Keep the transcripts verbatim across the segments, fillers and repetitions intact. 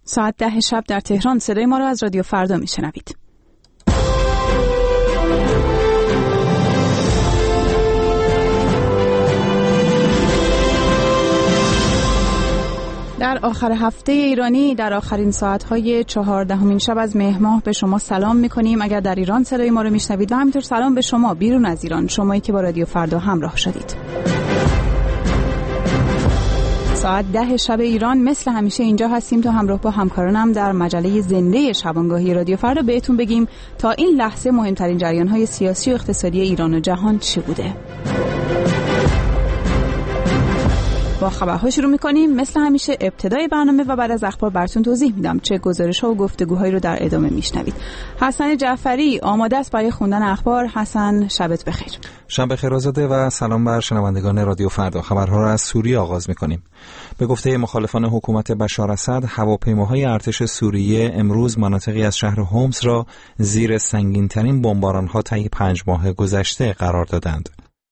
ساعت ده شب در تهران صدای ما را از رادیو فردا میشنوید. در آخر هفته ایرانی در آخرین ساعت‌های چهاردهمین شب از مهر ماه به شما سلام می‌کنیم اگر در ایران صدای ما رو میشنوید و همینطور سلام به شما بیرون از ایران، شمایی که با رادیو فردا همراه شدید. ساعت ده شب ایران مثل همیشه اینجا هستیم تا همراه با همکارانم در مجله زنده شبانگاهی رادیو فردا بهتون بگیم تا این لحظه مهمترین جریان‌های سیاسی و اقتصادی ایران و جهان چی بوده. با خبرها شروع می‌کنیم. مثل همیشه ابتدای برنامه و بعد از اخبار براتون توضیح میدم چه گزارش‌ها و گفتگوهایی رو در ادامه میشنوید. حسن جعفری آماده است برای خوندن اخبار. حسن شبت بخیر. شب بخیر آزاده و سلام بر شنوندگان رادیو فردا. خبرها را از سوریه آغاز می‌کنیم. به گفته مخالفان حکومت بشار اسد، هواپیماهای ارتش سوریه امروز مناطقی از شهر هومس را زیر سنگین‌ترین بمباران‌ها طی پنج ماه گذشته قرار دادند.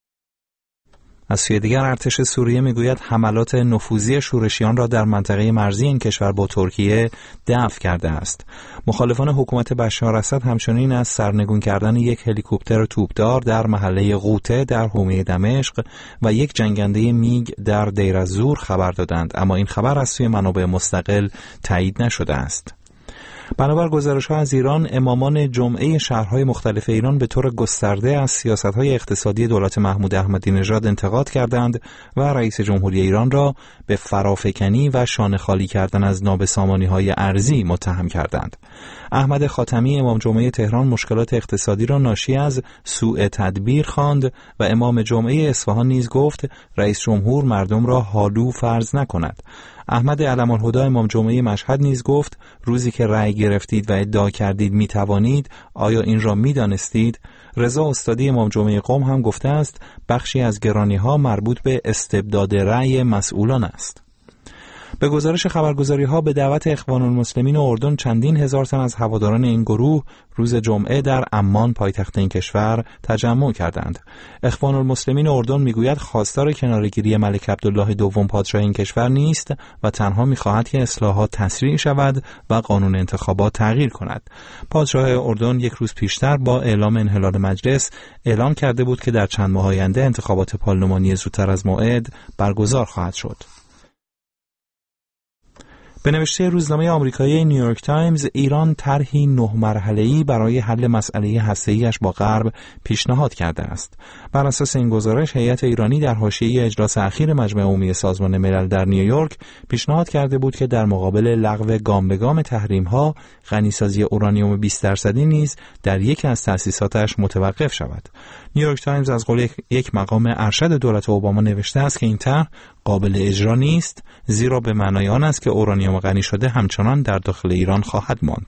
از سوی دیگر ارتش سوریه میگوید حملات نفوذی شورشیان را در منطقه مرزی این کشور با ترکیه دفع کرده است. مخالفان حکومت بشار اسد همچنین از سرنگون کردن یک هلیکوپتر توپدار در محله قوطه در حومه دمشق و یک جنگنده میگ در دیر الزور خبر دادند، اما این خبر از سوی منابع مستقل تایید نشده است. بنابر گزارش‌ها از ایران، امامان جمعه شهرهای مختلف ایران به طور گسترده از سیاست‌های اقتصادی دولت محمود احمدی نژاد انتقاد کردند و رئیس جمهوری ایران را به فرافکنی و شانه خالی کردن از نابسامانی‌های ارضی متهم کردند. احمد خاتمی امام جمعه تهران مشکلات اقتصادی را ناشی از سوء تدبیر خواند و امام جمعه اصفهان نیز گفت رئیس جمهور مردم را حالو فرض نکند. احمد علم‌الهدی امام جمعه مشهد نیز گفت روزی که رأی گرفتید و ادعا کردید می توانید، آیا این را می دانستید؟ رضا استادی امام جمعه قم هم گفته است بخشی از گرانی‌ها مربوط به استبداد رأی مسئولان است. به گزارش خبرگزاری‌ها به دعوت اخوان المسلمین اردن چندین هزار تن از هواداران این گروه روز جمعه در عمان پایتخت این کشور تجمع کردند. اخوان المسلمین اردن میگوید خواستار کناره‌گیری ملک عبدالله دوم پادشاه این کشور نیست و تنها می‌خواهد که اصلاحات تسریع شود و قانون انتخابات تغییر کند. پادشاه اردن یک روز پیشتر با اعلام انحلال مجلس اعلام کرده بود که در چند ماه آینده انتخابات پارلمانی زودتر از موعد برگزار خواهد شد. به نوشته روزنامه آمریکایی نیویورک تایمز، ایران طرحی نه مرحله‌ای برای حل مسئله هسته‌ای‌اش با غرب پیشنهاد کرده است. بر اساس این گزارش، هیئت ایرانی در حاشیه اجلاس اخیر مجمع عمومی سازمان ملل در نیویورک پیشنهاد کرده بود که در مقابل لغو گام به گام تحریم‌ها، غنیسازی اورانیوم بیست درصدی نیز در یکی از تأسیساتش متوقف شود. نیویورک تایمز از قول یک مقام ارشد دولت اوباما نوشته است که این طرح قابل اجرا نیست، زیرا به معنای آن است که اورانیوم غنی شده همچنان در داخل ایران خواهد ماند.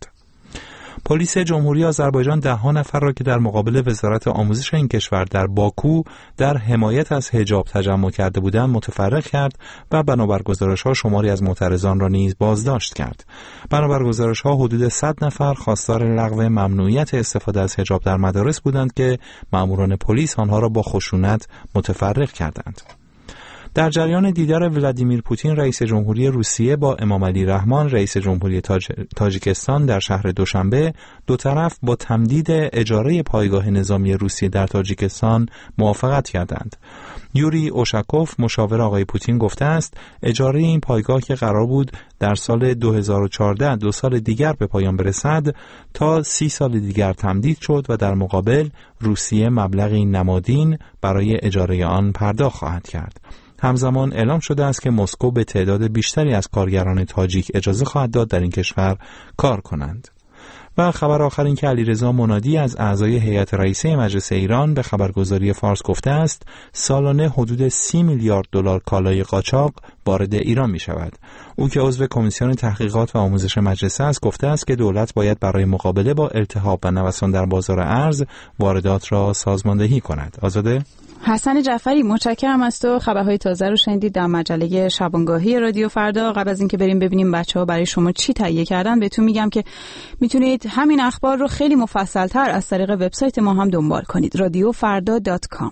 پلیس جمهوری آذربایجان ده ها نفر را که در مقابل وزارت آموزش این کشور در باکو در حمایت از حجاب تجمع کرده بودند متفرق کرد و بنابر گزارش‌ها شماری از معترضان را نیز بازداشت کرد. بنابر گزارش‌ها حدود صد نفر خواستار لغو ممنوعیت استفاده از حجاب در مدارس بودند که ماموران پلیس آنها را با خشونت متفرق کردند. در جریان دیدار ولادیمیر پوتین رئیس جمهوری روسیه با امام علی رحمان رئیس جمهوری تاج... تاجیکستان در شهر دوشنبه، دو طرف با تمدید اجاره پایگاه نظامی روسیه در تاجیکستان موافقت کردند. یوری اوشاکوف مشاور آقای پوتین گفته است اجاره این پایگاه که قرار بود در سال دو هزار و چهارده دو سال دیگر به پایان برسد تا سی سال دیگر تمدید شد و در مقابل روسیه مبلغی نمادین برای اجاره آن پرداخت خواهد کرد. همزمان اعلام شده است که مسکو به تعداد بیشتری از کارگران تاجیک اجازه خواهد داد در این کشور کار کنند. و خبر آخر این که علیرضا منادی از اعضای هیئت رئیسه مجلس ایران به خبرگزاری فارس گفته است سالانه حدود سی میلیارد دلار کالای قاچاق وارد ایران می شود. او که عضو کمیسیون تحقیقات و آموزش مجلس است گفته است که دولت باید برای مقابله با التهاب و نوسان در بازار ارز واردات را سازماندهی کند. آزاده؟ حسن جعفری متشکرم از تو. خبرهای تازه رو شنیدید در مجله شبانگاهی رادیو فردا. قبل از اینکه بریم ببینیم بچه‌ها برای شما چی تهیه کردن بهتون میگم که میتونید همین اخبار رو خیلی مفصل‌تر از طریق وبسایت ما هم دنبال کنید رادیو فردا دات کام.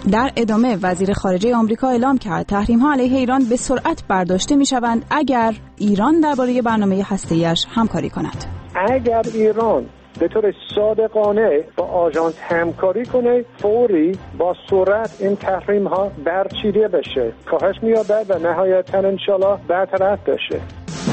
در ادامه وزیر خارجه آمریکا اعلام کرد تحریم‌ها علیه ایران به سرعت برداشته می‌شوند اگر ایران درباره برنامه هسته‌ایش همکاری کند. اگر ایران به طور صادقانه با آژانس همکاری کنه، فوری با سرعت این تحریم ها برچیده بشه، کاهش می‌یابد و نهایتاً انشالله برطرف بشه.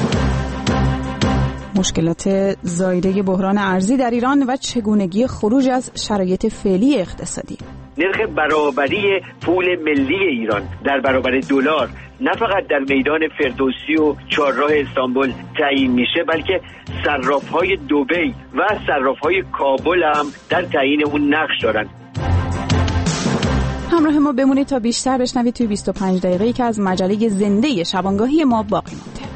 مشکلات زایده بحران ارزی در ایران و چگونگی خروج از شرایط فعلی اقتصادی. نرخ برابری پول ملی ایران در برابر دلار نه فقط در میدان فردوسی و چهارراه استانبول تعیین میشه، بلکه صراف‌های دبی و صراف‌های کابل هم در تعیین اون نقش دارن. همراه ما بمونید تا بیشتر بشنوید توی بیست و پنج دقیقه‌ای که از مجله زنده شبانگاهی ما باقی مونده.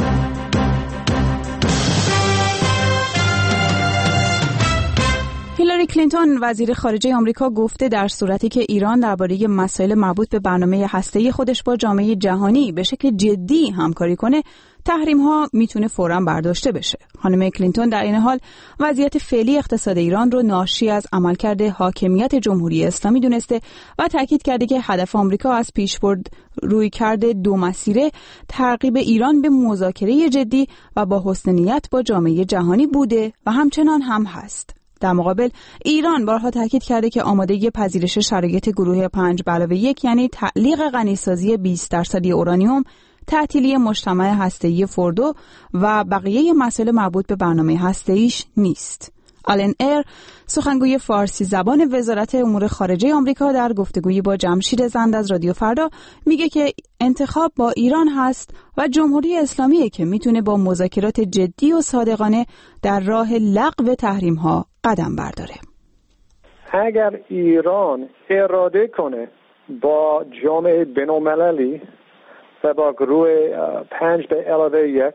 هیلاری کلینتون وزیر خارجه آمریکا گفته در صورتی که ایران درباره مسائل مربوط به برنامه هسته‌ای خودش با جامعه جهانی به شکل جدی همکاری کنه، تحریم‌ها میتونه فوراً برداشته بشه. خانم کلینتون در این حال وضعیت فعلی اقتصاد ایران رو ناشی از عملکرد حاکمیت جمهوری اسلامی دونسته و تاکید کرده که هدف آمریکا از پیشبرد رویکرد دو مسیره ترغیب ایران به مذاکره جدی و با حسن نیت با جامعه جهانی بوده و همچنان هم هست. در مقابل ایران بارها تاکید کرده که آمادگی پذیرش شرایط گروه پنج به علاوه یک یعنی تعلیق غنیسازی بیست درصدی اورانیوم، تعطیلی مجتمع هسته‌ای فوردو و بقیه مسائل مربوط به برنامه هسته‌ایش نیست. آلن ایر سخنگوی فارسی زبان وزارت امور خارجه آمریکا در گفتگویی با جمشید زند از رادیو فردا میگه که انتخاب با ایران هست و جمهوری اسلامیه که میتونه با مذاکرات جدی و صادقانه در راه لغو تحریم‌ها قدم برداره. اگر ایران اراده کنه با جامعه بین‌المللی و با گروه پنج به علاوه یک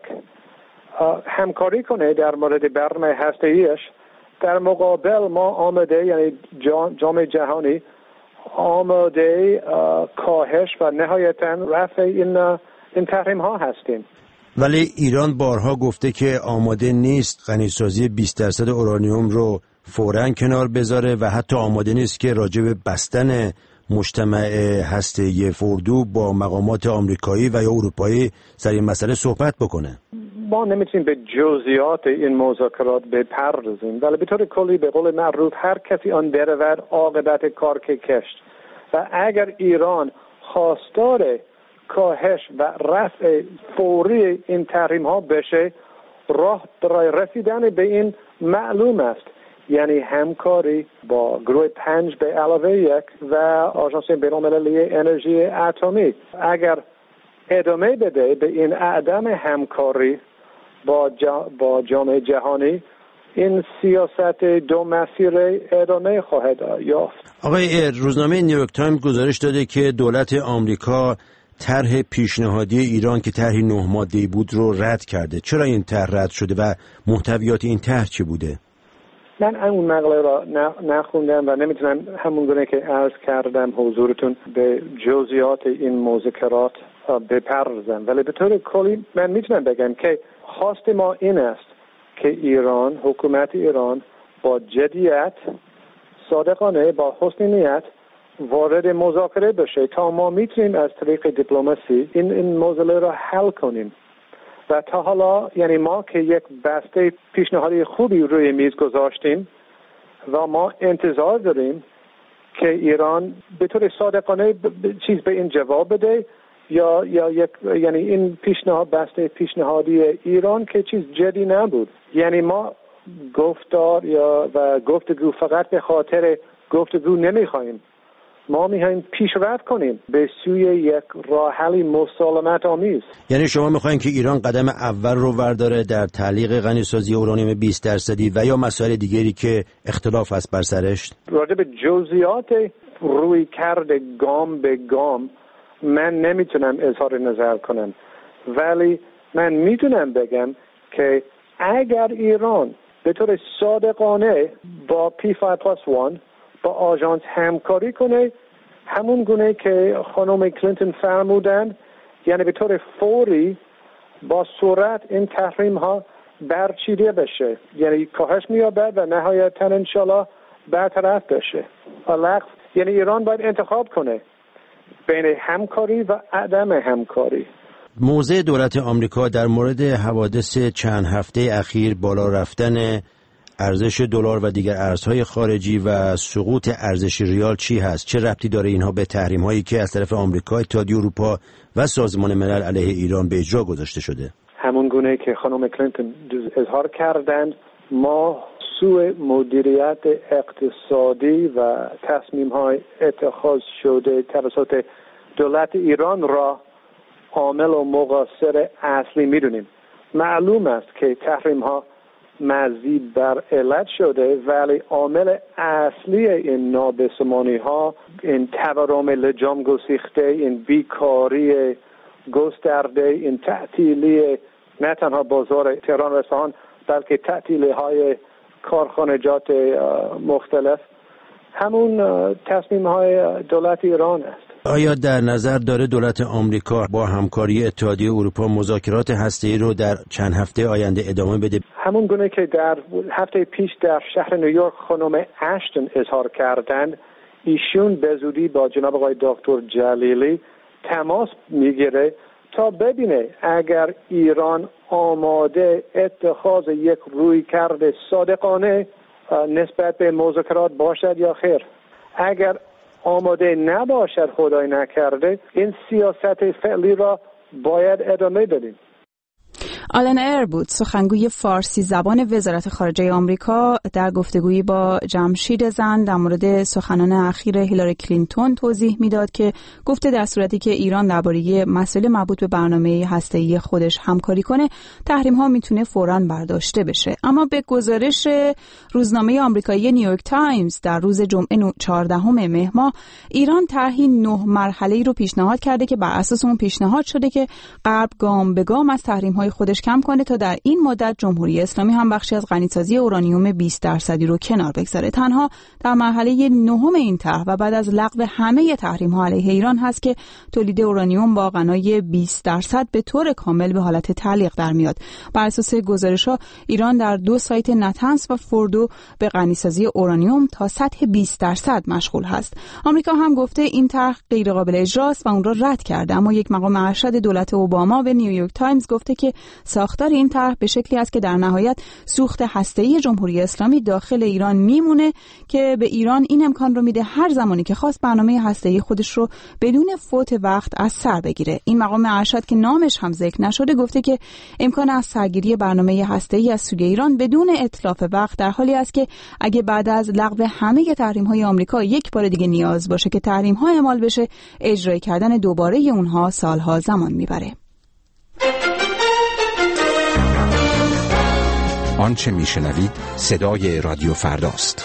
همکاری کنه در مورد برنامه هسته‌ایش، در مقابل ما آماده، یعنی جامعه جهانی آماده کاهش و نهایتاً رفع این این تحریم ها هستیم. ولی ایران بارها گفته که آماده نیست غنیسازی بیست درصد اورانیوم رو فوراً کنار بذاره و حتی آماده نیست که راجع به بستن مجتمع هسته‌ای فوردو با مقامات آمریکایی و یا اروپایی سر این مسئله صحبت بکنه. ما نمیتونیم به جزئیات این مذاکرات بپردازیم، ولی به طور کلی به قول معروف هر کسی آن برود عاقبت کار که کشت. و اگر ایران خواستار کاهش و رفع فوری این تحریم ها بشه، راه برای رسیدن به این معلوم است، یعنی همکاری با گروه پنج به علاوه یک و آژانس بین‌المللی انرژی اتمی. اگر ادامه بده به این عدم همکاری با, جا با جامعه جهانی، این سیاست دو مسیره ادامه خواهد یافت. آقای روزنامه نیویورک تایمز گزارش داده که دولت آمریکا طرح پیشنهادی ایران که طرح نه ماده‌ای بود رو رد کرده. چرا این طرح رد شده و محتویات این طرح چی بوده؟ من اون مقاله را نخوندم و نمیتونم همون گونه که عرض کردم حضورتون به جزئیات این مذاکرات بپردازم، ولی به طور کلی من میتونم بگم که خواست ما این است که ایران، حکومت ایران با جدیت، صادقانه، با حسن نیت وارد مذاکره بشه تا ما میتونیم از طریق دیپلماسی این این موضوع را حل کنیم. و تا حالا یعنی ما که یک بسته پیشنهادی خوبی روی میز گذاشتیم و ما انتظار داریم که ایران به طور صادقانه چیز به این جواب بده، یا یا یک یعنی این پیشنهاد بسته پیشنهادی ایران که چیز جدی نبود. یعنی ما گفتار یا و گفتگو فقط به خاطر گفتگو نمیخوایم، ما میخوایم پیشرفت کنیم به سوی یک راه حل مسالمت آمیز. یعنی شما میخواین که ایران قدم اول رو ورداره در تعلیق غنیسازی اورانیوم بیست درصدی و یا مسائل دیگری که اختلاف است بر سرش؟ راجع به جزئیات روی کرده گام به گام من نمیتونم اظهار نظر کنم، ولی من میتونم بگم که اگر ایران به طور صادقانه با پی پنج پلاس یک با آژانس همکاری کنه، همون گونه که خانم کلینتون فرمودن، یعنی به طور فوری با سرعت این تحریم ها برچیده بشه، یعنی کاهش می‌یابد و نهایتاً انشالله برطرف بشه. لغو یعنی ایران باید انتخاب کنه بین همکاری و عدم همکاری. موضع دولت آمریکا در مورد حوادث چند هفته اخیر، بالا رفتن ارزش دلار و دیگر ارزهای خارجی و سقوط ارزش ریال چی هست؟ چه ربطی داره اینها به تحریم‌هایی که از طرف آمریکا، اتحادیه اروپا و سازمان ملل علیه ایران به اجرا گذاشته شده؟ همون گونه که خانم کلینتون اظهار کردند، ما سوء مدیریت اقتصادی و تصمیم‌های اتخاذ شده توسط دولت ایران را عامل و مقصر اصلی می‌دونیم. معلوم است که تحریم‌ها مزید بر علت شده، ولی عامل اصلی این نابسامانی‌ها، این تورم لجام گسیخته، این بیکاری گسترده، این تعطیلی نه تنها بازار تهران و اصفهان بلکه تعطیلی‌های کارخانجات مختلف، همون تصمیم‌های دولت ایران است. آیا در نظر داره دولت آمریکا با همکاری اتحادیه اروپا مذاکرات هسته‌ای رو در چند هفته آینده ادامه بده؟ همون گونه که در هفته پیش در شهر نیویورک خانم اشتون اظهار کردند، ایشون به زودی با جناب آقای دکتر جلیلی تماس میگیره تا ببینه اگر ایران آماده اتخاذ یک رویکرد صادقانه نسبت به مذاکرات باشد یا خیر. اگر آماده نباشد، خدای نکرده، این سیاست فعلی را باید ادامه بدیم. آلن ایر بود، سخنگوی فارسی زبان وزارت خارجه آمریکا، در گفتگویی با جمشید زند در مورد سخنان اخیر هیلاری کلینتون توضیح میداد که گفته در صورتی که ایران درباره مسئله مربوط به برنامه هسته‌ای خودش همکاری کنه، تحریم ها میتونه فوراً برداشته بشه. اما به گزارش روزنامه آمریکایی نیویورک تایمز در روز جمعه چهاردهم مهر ماه، ایران طرحی نه مرحله‌ای رو پیشنهاد کرده که بر اساس اون پیشنهاد شده که غرب گام به گام از تحریم های خودش کم کنه تا در این مدت جمهوری اسلامی هم بخشی از غنیسازی اورانیوم بیست درصدی رو کنار بگذاره. تنها در مرحله نهم این طرح و بعد از لغو همه تحریم‌ها علیه ایران هست که تولید اورانیوم با غنای بیست درصد به طور کامل به حالت تعلیق در میاد. بر اساس گزارش‌ها ایران در دو سایت نتنز و فوردو به غنیسازی اورانیوم تا سطح بیست درصد مشغول هست. آمریکا هم گفته این طرح غیر قابل اجراست و اون را رد کرده، اما یک مقام ارشد دولت اوباما به نیویورک تایمز گفته که ساختار این طرح به شکلی است که در نهایت سوخت هسته‌ای جمهوری اسلامی داخل ایران میمونه که به ایران این امکان رو میده هر زمانی که خواست برنامه هسته‌ای خودش رو بدون فوت وقت از سر بگیره. این مقام ارشد که نامش هم ذکر نشده گفته که امکان از سرگیری برنامه هسته‌ای از سوی ایران بدون اتلاف وقت در حالی است که اگه بعد از لغو همه تحریم‌های آمریکا یک بار دیگه نیاز باشه که تحریم‌ها اعمال بشه، اجرای کردن دوباره اونها سالها زمان میبره. آنچه میشنوید صدای رادیو فرداست.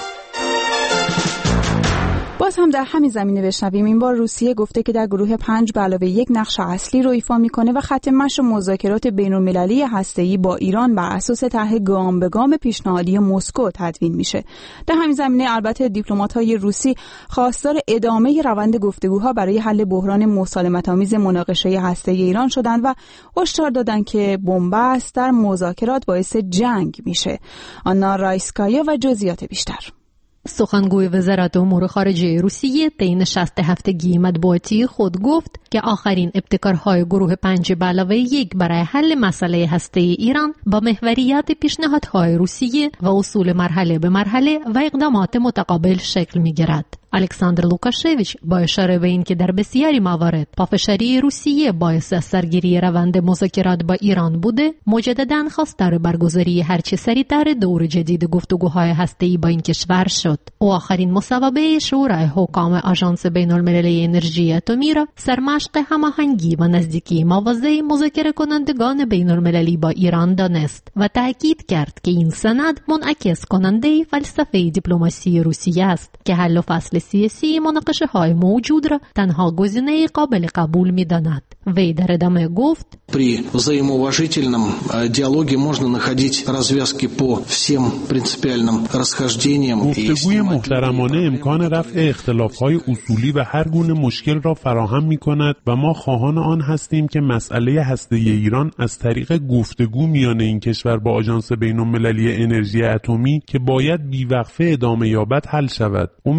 باز هم در همین زمینه بشنویم. این بار روسیه گفته که در گروه پنج به علاوه یک نقش اصلی رو ایفا میکنه و خط مشی مذاکرات بین‌المللی هسته‌ای با ایران بر اساس طرح گام به گام پیشنهادی مسکو تدوین میشه. در همین زمینه البته دیپلمات‌های روسی خواستار ادامه روند گفتگوها برای حل بحران مسالمت‌آمیز مناقشه هسته‌ای ایران شدند و هشدار دادند که بنبست در مذاکرات باعث جنگ میشه. آنا رایسکایا و جزئیات بیشتر. سخنگوی وزارت امور خارجه روسیه طی نشست هفتگی مطبوعاتی خود گفت که آخرین ابتکارهای گروه پنج به علاوه یک برای حل مسئله هسته‌ای ایران با محوریت پیشنهادهای روسیه و اصول مرحله به مرحله و اقدامات متقابل شکل می‌گیرد. الکساندر لوکاشویچ با اشاره به اینکه در بسیاری موارد پافشاری روسیه باعث سرگیری روند مذاکرات با ایران بوده، مجدداً خواستار برگزاری هرچه سریعتر دور جدید گفتگوهای هسته‌ای با این کشور شد. او آخرین مصوبه شورای حکام آژانس بین‌المللی انرژی اتمی را سرمشق هماهنگی و نزدیکی مواضع مذاکره کنندگان بین‌المللی با ایران دانست و تاکید کرد که این سند منعکس کننده فلسفه دیپلماسی روسیه است که حل و فصل سیاسی مناقشه های موجود را تنها گزینه قابل قبول می داند. وی در ادامه گفت при взаимоуважительном диалоге можно находить развязки по всем принципиальным расхождениям. گفتگوی محترمانه امکان رفع اختلاف‌های اصولی و هر گونه مشکل را فراهم می‌کند و ما خواهان آن هستیم که مسئله هسته‌ای ایران از طریق گفتگو میان این کشور با آژانس بین‌المللی انرژی اتمی که باید بی‌وقفه ادامه یابد حل شود. امیدواریم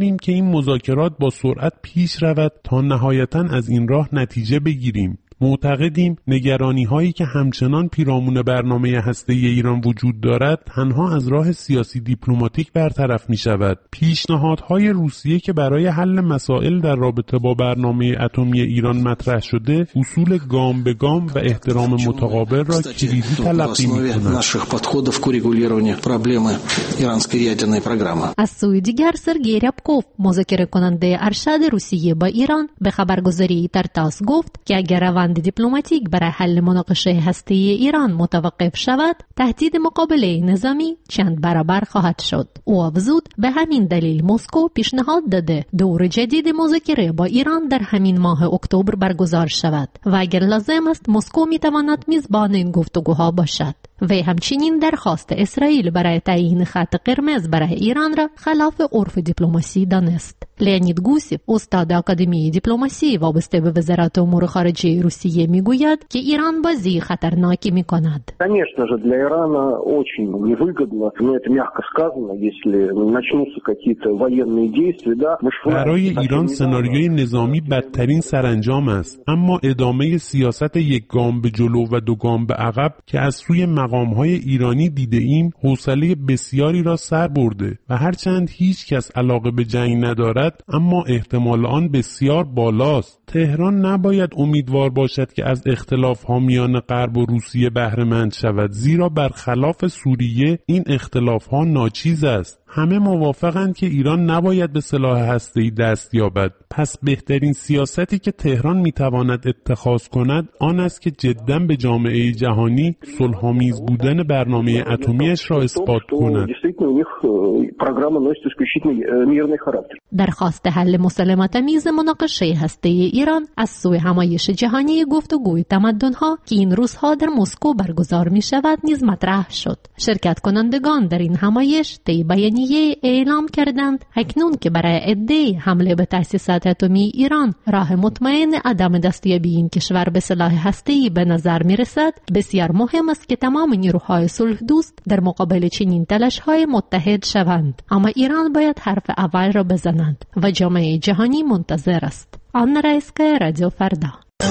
امیدواریم که این مذاکرات با سرعت پیش رود تا نهایتاً از این راه نتیجه بگیریم. معتقدیم نگرانی هایی که همچنان پیرامون برنامه هسته‌ای ایران وجود دارد تنها از راه سیاسی دیپلماتیک برطرف می شود. پیشنهادهای روسیه که برای حل مسائل در رابطه با برنامه اتمی ایران مطرح شده اصول گام به گام و احترام متقابل را کلیدی تلقی می کنند. از سوی دیگر سرگئی ربکوف مذاکره کننده ارشد روسیه با ایران به خبرگزاری ترتاس گفت که اگر روند دیپلماتیک برای حل مناقشه هسته‌ای ایران متوقف شود، تهدید مقابله نظامی چند برابر خواهد شد. او افزود به همین دلیل مسکو پیشنهاد داده دور جدید مذاکره با ایران در همین ماه اکتبر برگزار شود و اگر لازم است مسکو میتواند میزبان این گفتگوها باشد. وی همچنین درخواست اسرائیل برای تعیین خط قرمز برای ایران را خلاف عرف دیپلماسی دانست. لئونید گوسیف استاد آکادمی دیپلماسی وابسته به وزارت امور خارجه روسیه میگوید که ایران بازی خطرناکی میکند. Конечно же, для Ирана очень невыгодно, но это мягко сказано, если начнутся какие-то военные действия, да. برای ایران سناریوی نظامی بدترین سرانجام است، اما ادامه سیاست یک گام به جلو و دو گام به عقب که از سوی مقامهای ایرانی دیده ایم حوصله بسیاری را سر برده و هرچند هیچ کس علاقه به جنگ ندارد اما احتمال آن بسیار بالاست. تهران نباید امیدوار باشد که از اختلاف‌ها میان غرب و روسیه بهره مند شود، زیرا برخلاف سوریه این اختلاف‌ها ناچیز است. همه موافقند که ایران نباید به سلاح هسته‌ای دست یابد. پس بهترین سیاستی که تهران میتواند اتخاذ کند آن است که جداً به جامعه جهانی صلح‌آمیز بودن برنامه اتمیش را اثبات کند. درخواست حل مسالمت‌آمیز مناقشه هسته‌ای ایران از سوی همایش جهانی گفتگوی تمدن‌ها که این روزها در مسکو برگزار می‌شود نیز مطرح شد. شرکت کنندگان در این همایش طی بیانیه اعلام کردند اکنون که برای ادعای حمله به تأسیسات اتمی ایران راه مطمئن عدم دستیابی این کشور به سلاح هسته‌ای به نظر می‌رسد، بسیار مهم است که تمام نیروهای صلح دوست در مقابل چنین تلاش‌های متحد شوند. اما ایران باید حرف اول را بزند و جامعه جهانی منتظر است. آن رئیس‌کای رادیو فردا.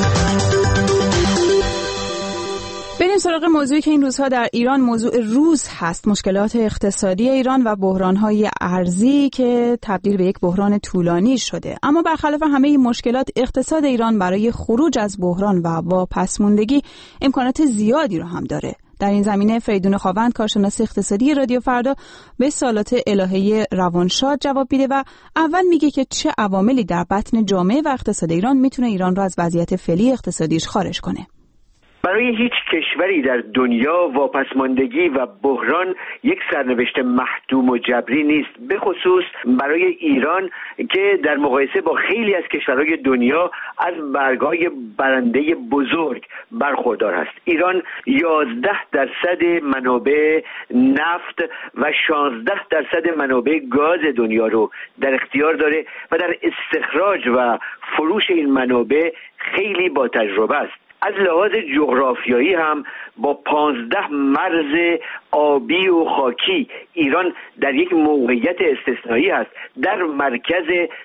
بریم سراغ موضوعی که این روزها در ایران موضوع روز هست، مشکلات اقتصادی ایران و بحران‌های ارزی که تبدیل به یک بحران طولانی شده. اما برخلاف همه این مشکلات، اقتصاد ایران برای خروج از بحران و واپسماندگی امکانات زیادی رو هم داره. در این زمینه فریدون خاوند، کارشناس اقتصادی رادیو فردا، به سوالات الهه روانشاد جواب میده و اول میگه که چه عواملی در بطن جامعه و اقتصاد ایران میتونه ایران رو از وضعیت فعلی اقتصادیش خارج کنه. برای هیچ کشوری در دنیا واپسماندگی و بحران یک سرنوشت محتوم و جبری نیست، به خصوص برای ایران که در مقایسه با خیلی از کشورهای دنیا از برگ‌های برنده بزرگ برخوردار است. ایران یازده درصد منابع نفت و شانزده درصد منابع گاز دنیا رو در اختیار داره و در استخراج و فروش این منابع خیلی با تجربه است. از لحاظ جغرافیایی هم با پانزده مرز آبی و خاکی ایران در یک موقعیت استثنایی است، در مرکز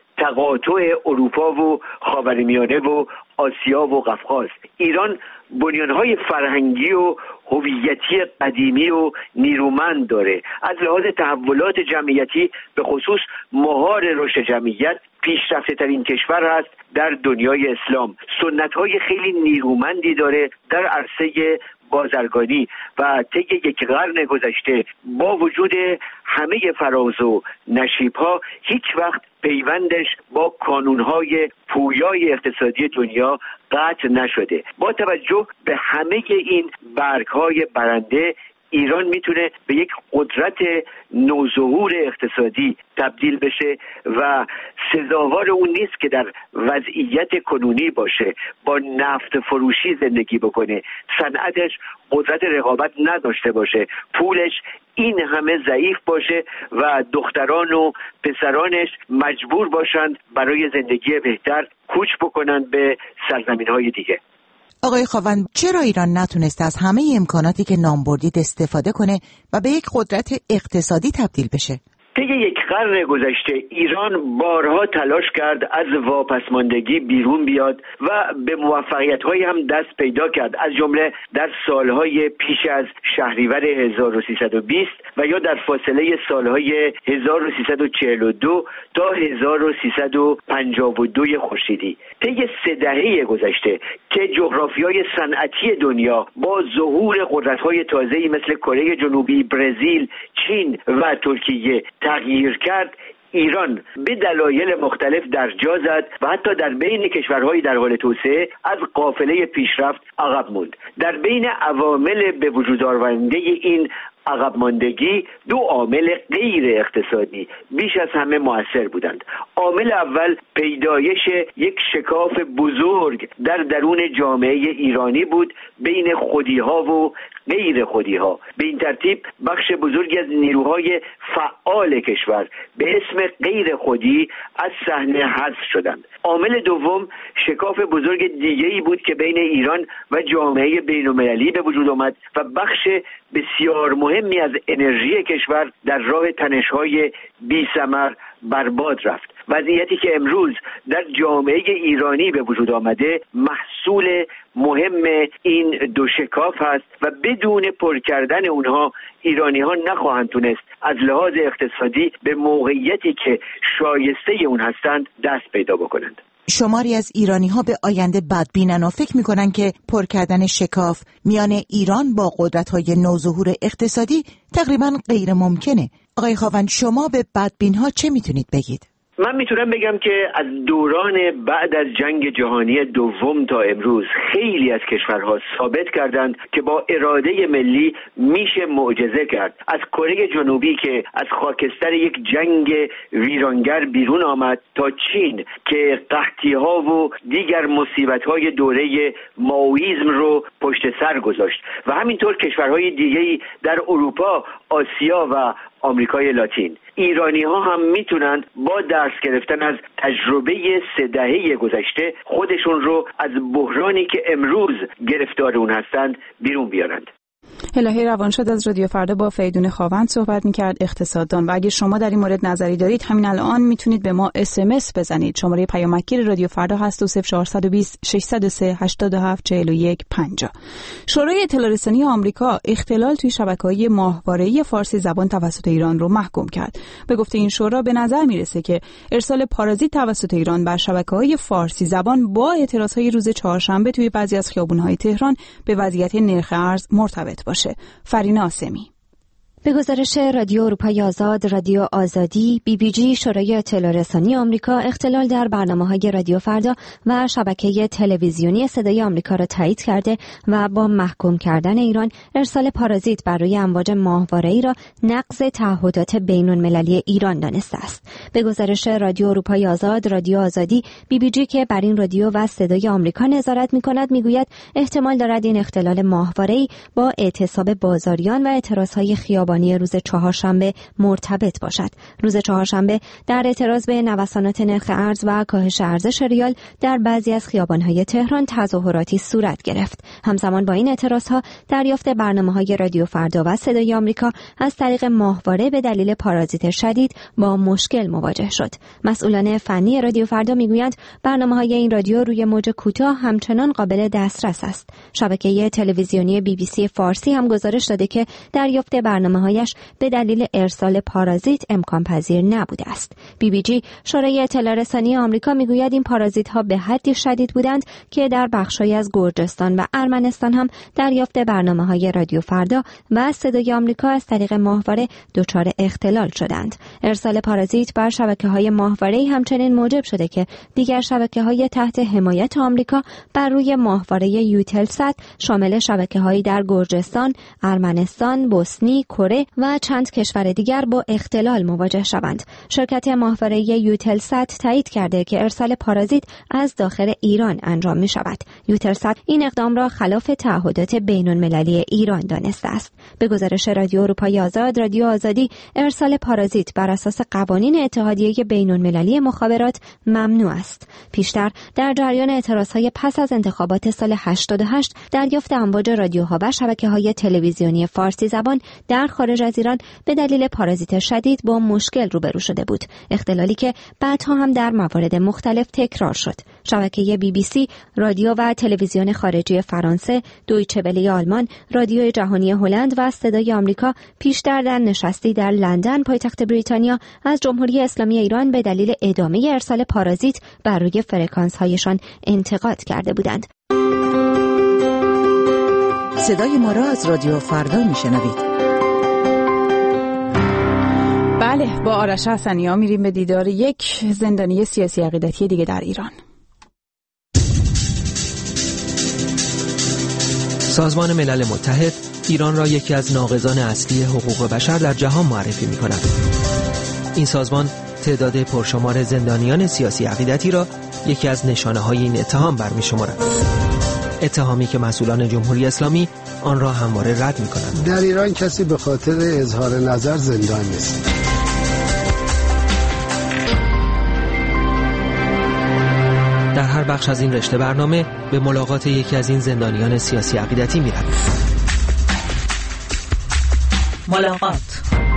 تقاطع اروپا و خاورمیانه و آسیا و قفقاز. ایران بنیانهای فرهنگی و هویتی قدیمی و نیرومند داره. از لحاظ تحولات جمعیتی به خصوص مهار رشد جمعیت پیشرفته ترین کشور هست در دنیای اسلام. سنت‌های خیلی نیرومندی داره در عرصه بازرگانی و طی یک قرن گذشته با وجود همه فراز و نشیب‌ها هیچ وقت پیوندش با کانون‌های پویای اقتصادی دنیا قطع نشده. با توجه به همه این برگ‌های برنده، ایران میتونه به یک قدرت نوظهور اقتصادی تبدیل بشه و سزاوار اون نیست که در وضعیت کنونی باشه، با نفت فروشی زندگی بکنه، صنعتش قدرت رقابت نداشته باشه، پولش این همه ضعیف باشه و دختران و پسرانش مجبور باشند برای زندگی بهتر کوچ بکنن به سرزمین‌های دیگه. آقای خاوند، چرا ایران نتونسته از همه امکاناتی که نام بردید استفاده کنه و به یک قدرت اقتصادی تبدیل بشه؟ طی یک قرن گذشته ایران بارها تلاش کرد از واپسماندگی بیرون بیاد و به موفقیت‌هایی هم دست پیدا کرد، از جمله در سالهای پیش از شهریور هزار و سیصد و بیست و یا در فاصله سالهای هزار و سیصد و چهل و دو تا هزار و سیصد و پنجاه و دو خورشیدی. طی سه دهه گذشته که جغرافیای صنعتی دنیا با ظهور قدرت‌های تازه‌ای مثل کره جنوبی، برزیل، چین و ترکیه تغییر کرد، ایران به دلایل مختلف در جا زد و حتی در بین کشورهای در حال توسعه از قافله پیشرفت عقب ماند. در بین عوامل به وجود آورنده این عقب ماندگی دو عامل غیر اقتصادی بیش از همه مؤثر بودند. عامل اول پیدایش یک شکاف بزرگ در درون جامعه ایرانی بود بین خودی‌ها و غیر خودی‌ها. به این ترتیب بخش بزرگی از نیروهای فعال کشور به اسم غیر خودی از صحنه حذف شدند. عامل دوم شکاف بزرگ دیگه‌ای بود که بین ایران و جامعه بین‌المللی به وجود آمد و بخش بسیار مهمی از انرژی کشور در راه تنش‌های بی‌ثمر برباد رفت. وضعیتی که امروز در جامعه ایرانی به وجود آمده محصول مهم این دو شکاف هست و بدون پر کردن اونها ایرانی ها نخواهند تونست از لحاظ اقتصادی به موقعیتی که شایسته اون هستند دست پیدا بکنند. شماری از ایرانی ها به آینده بدبینن و فکر میکنن که پر کردن شکاف میان ایران با قدرت های نوظهور اقتصادی تقریبا غیر ممکنه. آقای خاوند، شما به بدبین ها چه میتونید بگید؟ من میتونم بگم که از دوران بعد از جنگ جهانی دوم تا امروز خیلی از کشورها ثابت کردند که با اراده ملی میشه معجزه کرد. از کره جنوبی که از خاکستر یک جنگ ویرانگر بیرون آمد تا چین که قحطی‌ها و دیگر مصیبت‌های دوره مائویسم رو پشت سر گذاشت و همینطور کشورهای دیگه‌ای در اروپا، آسیا و آمریکای لاتین. ایرانی ها هم میتونند با درس گرفتن از تجربه سه دهه گذشته خودشون رو از بحرانی که امروز گرفتار اون هستند بیرون بیارند. الهی روانشاد از رادیو فردا با فریدون خاوند صحبت می‌کرد، اقتصاددان. و اگه شما در این مورد نظری دارید همین الان میتونید به ما اس ام اس بزنید. شماره پیامکگیر رادیو فردا هست صفر چهارصد و بیست ششصد و سه هشتاد و هفت چهل و یک پنجاه. شورای اطلاع رسانی آمریکا اختلال توی شبکه‌های ماهواره‌ای فارسی زبان توسط ایران رو محکوم کرد. به گفته این شورا به نظر میرسه که ارسال پارازیت توسط ایران بر شبکه‌های فارسی زبان با اعتراضهای روز چهارشنبه توی بعضی از خیابون‌های تهران به وضعیت نرخ ارز مرتبط باشه. فرینا آسمی. به گزارش رادیو اروپای آزاد، رادیو آزادی، بی بی جی، شورای اطلاع رسانی آمریکا اختلال در برنامه‌های رادیو فردا و شبکه تلویزیونی صدای آمریکا را تایید کرده و با محکوم کردن ایران ارسال پارازیت بر روی امواج ماهواره‌ای را نقض تعهدات بین‌المللی ایران دانسته است. به گزارش رادیو اروپای آزاد، رادیو آزادی، بی بی جی که بر این رادیو و صدای آمریکا نظارت می‌کند می‌گوید احتمال دارد این اختلال ماهواره‌ای با اعتصاب بازاریان و اعتراضهای خیابانی روز چهارشنبه مرتبط باشد. روز چهارشنبه در اعتراض به نوسانات نرخ ارز و کاهش ارزش ریال در بعضی از خیابان‌های تهران تظاهراتی صورت گرفت. همزمان با این اعتراض‌ها دریافت برنامه‌های رادیو فردا و صدای آمریکا از طریق ماهواره به دلیل پارازیت شدید با مشکل مواجه شد. مسئولان فنی رادیو فردا میگویند برنامه‌های این رادیو روی موج کوتاه همچنان قابل دسترس است. شبکه تلویزیونی بی بی سی فارسی هم گزارش داده که دریافت برنامه هایش به دلیل ارسال پارازیت امکان پذیر نبوده است. بی بی جی، شورای اطلاع رسانی آمریکا، میگوید این پارازیت ها به حدی شدید بودند که در بخشی از گرجستان و ارمنستان هم دریافت برنامه های رادیو فردا و صدای آمریکا از طریق ماهواره دچار اختلال شدند. ارسال پارازیت بر شبکه های ماهواره‌ای همچنین موجب شده که دیگر شبکه های تحت حمایت آمریکا بر روی ماهواره یوتلسات شامل شبکه هایی در گرجستان، ارمنستان، بوسنی، کره و چند کشور دیگر با اختلال مواجه شوند. شرکت ماهواره یوتلسات تایید کرده که ارسال پارازیت از داخل ایران انجام می شود. یوتلسات این اقدام را خلاف تعهدات بین‌المللی ایران دانسته است. به گزارش رادیو اروپای آزاد، رادیو آزادی، ارسال پارازیت بر اساس قوانین اتحادیه بین‌المللی مخابرات ممنوع است. پیشتر در جریان اعتراضهای پس از انتخابات سال هشتاد و هشت دریافت امواج رادیوها و شبکه‌های تلویزیونی فارسی زبان در خارج از ایران به دلیل پارازیت شدید با مشکل روبرو شده بود، اختلالی که بعدها هم در موارد مختلف تکرار شد. شبکه بی بی سی، رادیو و تلویزیون خارجی فرانسه، دویچه وله آلمان، رادیو جهانی هلند و صدای آمریکا پیشتر در نشستی در لندن پایتخت بریتانیا از جمهوری اسلامی ایران به دلیل ادامه ارسال پارازیت بر روی فرکانس هایشان انتقاد کرده بودند. صدای ما را از رادیو فردا میشنوید. بله، با آرش حسنی‌ها میریم به دیدار یک زندانی سیاسی عقیدتی دیگه در ایران. سازمان ملل متحد ایران را یکی از ناقضان اصلی حقوق بشر در جهان معرفی می‌کند. این سازمان تعداد پرشمار زندانیان سیاسی عقیدتی را یکی از نشانه‌های این اتهام برمی‌شمارد. اتهامی که مسئولان جمهوری اسلامی آن را همواره رد می‌کنند. در ایران کسی به خاطر اظهار نظر زندان نیست. در هر بخش از این رشته برنامه به ملاقات یکی از این زندانیان سیاسی عقیدتی می‌رویم. ملاقات.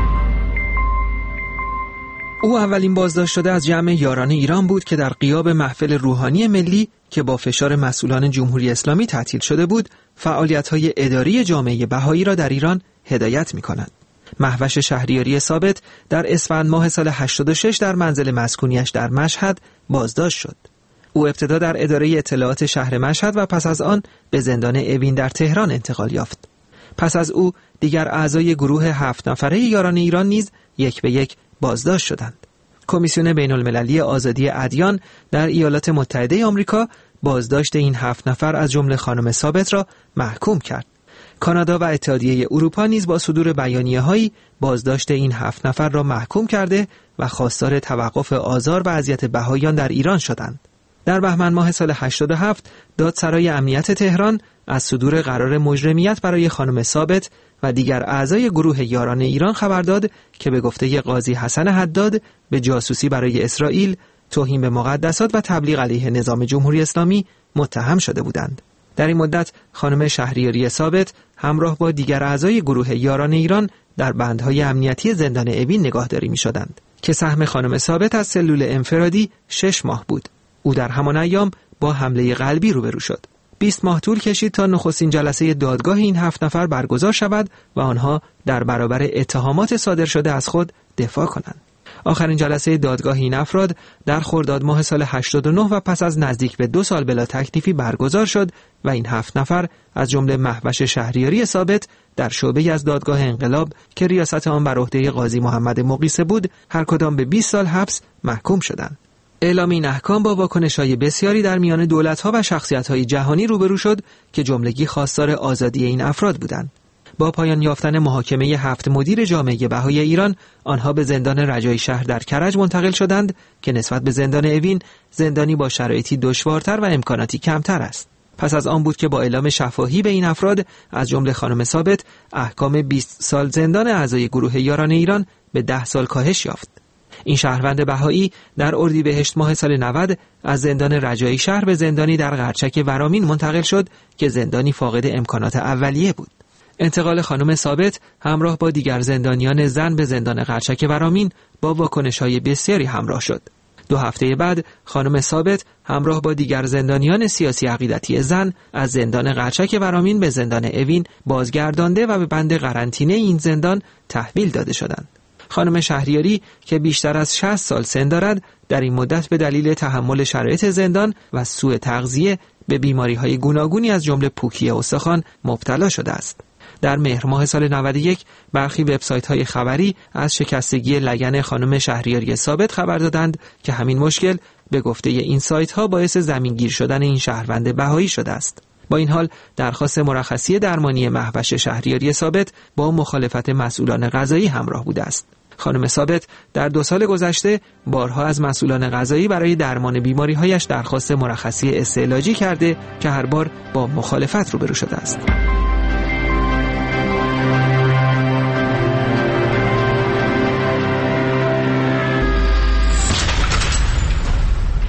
او اولین بازداشت شده از جمع یاران ایران بود که در غیاب محفل روحانی ملی که با فشار مسئولان جمهوری اسلامی تعطیل شده بود، فعالیت‌های اداری جامعه بهایی را در ایران هدایت می‌کند. مهوش شهریاری ثابت در اسفند ماه سال هشتاد و شش در منزل مسکونیش در مشهد بازداشت شد. او ابتدا در اداره اطلاعات شهر مشهد و پس از آن به زندان اوین در تهران انتقال یافت. پس از او دیگر اعضای گروه هفت نفره یاران ایران نیز یک به یک بازداشت شدند. کمیسیون بین المللی آزادی ادیان در ایالات متحده آمریکا بازداشت این هفت نفر از جمله خانم ثابت را محکوم کرد. کانادا و اتحادیه اروپا نیز با صدور بیانیه‌هایی بازداشت این هفت نفر را محکوم کرده و خواستار توقف آزار و اذیت بهائیان در ایران شدند. در بهمن ماه سال هشتاد و هفت دادسرای امنیت تهران از صدور قرار مجرمیت برای خانم ثابت و دیگر اعضای گروه یاران ایران خبر داد که به گفته قاضی حسن حداد به جاسوسی برای اسرائیل، توهین به مقدسات و تبلیغ علیه نظام جمهوری اسلامی متهم شده بودند. در این مدت خانم شهریاری ثابت همراه با دیگر اعضای گروه یاران ایران در بندهای امنیتی زندان اوین نگاهداری می‌شدند که سهم خانم ثابت از سلول انفرادی شش ماه بود. او در همان ایام با حمله قلبی روبرو شد. بیست ماه طول کشید تا نخستین جلسه دادگاه این هفت نفر برگزار شود و آنها در برابر اتهامات صادر شده از خود دفاع کنند. آخرین جلسه دادگاه این افراد در خرداد ماه سال هشتاد و نه و پس از نزدیک به دو سال بلا تکلیفی برگزار شد و این هفت نفر از جمله مهوش شهریاری ثابت در شعبه از دادگاه انقلاب که ریاست آن بر عهده قاضی محمد مقیسه بود، هر کدام به بیست سال حبس محکوم شدند. اعلام این احکام با واکنش‌های بسیاری در میان دولت‌ها و شخصیت‌های جهانی روبرو شد که جملگی خواستار آزادی این افراد بودند. با پایان یافتن محاکمه هفت مدیر جامعه بهایی ایران، آنها به زندان رجایی شهر در کرج منتقل شدند که نسبت به زندان اوین زندانی با شرایطی دشوارتر و امکاناتی کمتر است. پس از آن بود که با اعلام شفاهی به این افراد از جمله خانم ثابت احکام بیست سال زندان اعضای گروه یاران ایران به ده سال کاهش یافت. این شهروند بهایی در اردیبهشت ماه سال نود از زندان رجایی شهر به زندانی در قرچک ورامین منتقل شد که زندانی فاقد امکانات اولیه بود. انتقال خانم ثابت همراه با دیگر زندانیان زن به زندان قرچک ورامین با واکنش‌های بسیاری همراه شد. دو هفته بعد خانم ثابت همراه با دیگر زندانیان سیاسی عقیدتی زن از زندان قرچک ورامین به زندان اوین بازگردانده و به بند قرنطینه این زندان تحویل داده شدند. خانم شهریاری که بیشتر از شصت سال سن دارد، در این مدت به دلیل تحمل شرایط زندان و سوء تغذیه به بیماری‌های گوناگونی از جمله پوکی استخوان مبتلا شده است. در مهر ماه سال نود و یک برخی وبسایت‌های خبری از شکستگی لگن خانم شهریاری ثابت خبر دادند که همین مشکل به گفته این سایت‌ها باعث زمینگیر شدن این شهروند بهایی شده است. با این حال درخواست مرخصی درمانی مهوش شهریاری ثابت با مخالفت مسئولان قضایی همراه بوده است. خانم ثابت در دو سال گذشته بارها از مسئولان قضایی برای درمان بیماری‌هایش درخواست مرخصی استعلاجی کرده که هر بار با مخالفت روبرو شده است.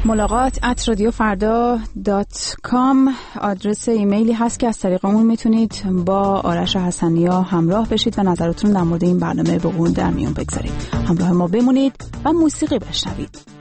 ملاقات ات رادیو فردا دات کام آدرس ایمیلی هست که از طریق اون میتونید با آرش حسنیا همراه بشید و نظراتتون در مورد این برنامه به قول در میون بگذارید. همراه ما بمونید و موسیقی بشنوید.